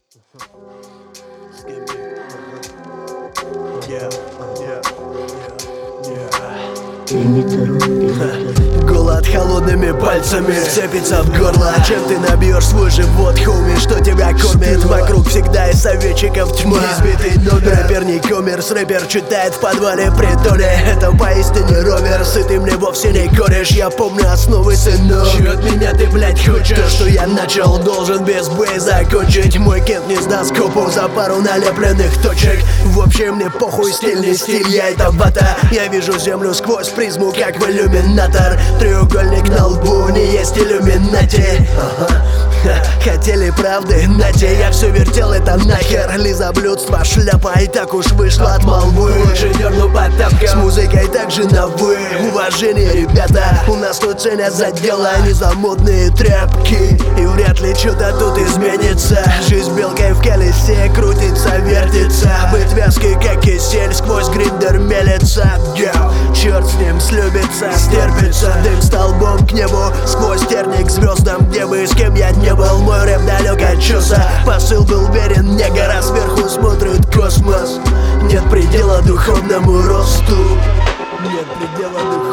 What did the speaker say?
Голод холодными пальцами цепится в горло. Чем ты набьешь свой живот, хоуми, что тебя кормит? Вокруг всегда из советчиков тьма. Избитый номер, рэпер не коммерс. Рэпер читает в подвале притоне. Это поистине ровер, сытый мне вовсе не кореш. Я помню основы, сынок. Чё от меня ты, блять, хочешь? То, что я начал, должен без боя закончить. Мой кент не сдаст копу за пару налепленных точек. В общем, мне похуй, стиль не стиль, я это вата. Я вижу землю сквозь призму, как в иллюминатор. Треугольник на лбу, не есть иллюминати. Хотели правды, нате, я все вертел это нахер. Лизоблюдство, шляпа, и так уж вышло от молвы. Лучше дерну по тапкам, с музыкой также на вы. Уважение, ребята, у нас тут ценят за дело, а не за модные тряпки. И вряд ли что-то тут изменится. Жизнь белкой в колесе крутится, вертится. Быть вязкой, как кисель, сквозь гриндер мелется. Черт с ним, слюбится, стерпится. Дым столбом к небу, сквозь терник к звездам. Где бы и с кем я не был, мой рэп далек от чувства. Посыл был верен, не гора, сверху смотрит космос. Нет предела духовному росту. Нет предела духовному росту.